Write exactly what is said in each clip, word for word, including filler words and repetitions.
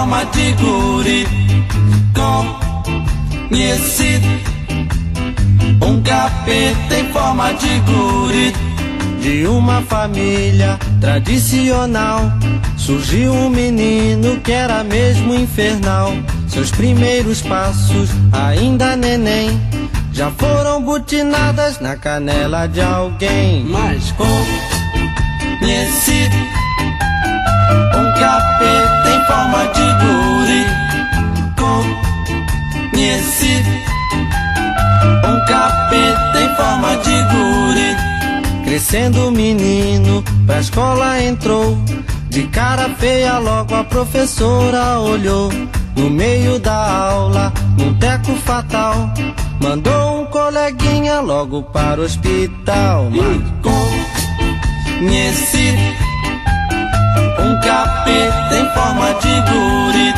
forma de guri. Conheci um capeta em forma de guri. De uma família tradicional surgiu um menino que era mesmo infernal. Seus primeiros passos, ainda neném, já foram butinadas na canela de alguém. Mas conheci um capeta em forma de guri. Conheci um capeta em forma de guri. Crescendo o menino, pra escola entrou. De cara feia logo a professora olhou. No meio da aula, num teco fatal, mandou um coleguinha logo para o hospital. Mas conheci um capeta em forma de guri.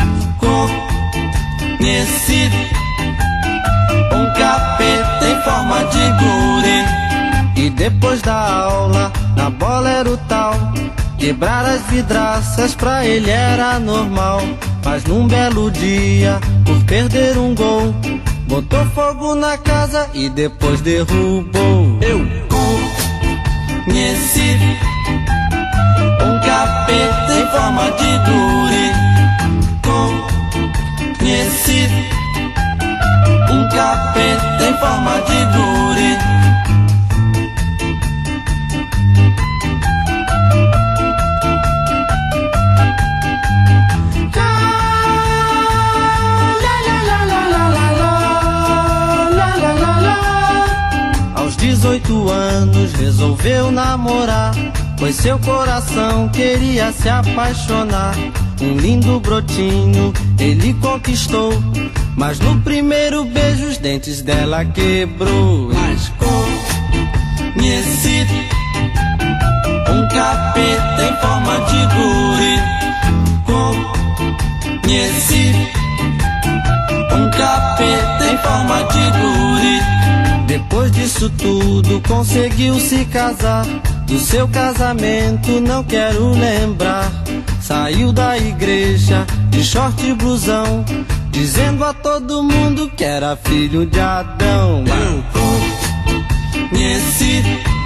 Conheci um capeta em forma de guri. E depois da aula, na bola era o tal, quebrar as vidraças pra ele era normal. Mas num belo dia, por perder um gol, botou fogo na casa e depois derrubou. Eu conheci um capeta em forma de guri. Conheci um capeta em forma de guri. dezoito anos resolveu namorar, pois seu coração queria se apaixonar. Um lindo brotinho ele conquistou, mas no primeiro beijo os dentes dela quebrou. Mas conheci um capeta em forma de guri. Conheci um capeta em forma de guri. Depois disso tudo conseguiu se casar. Do seu casamento não quero lembrar. Saiu da igreja de short e blusão, dizendo a todo mundo que era filho de Adão. Eu conheci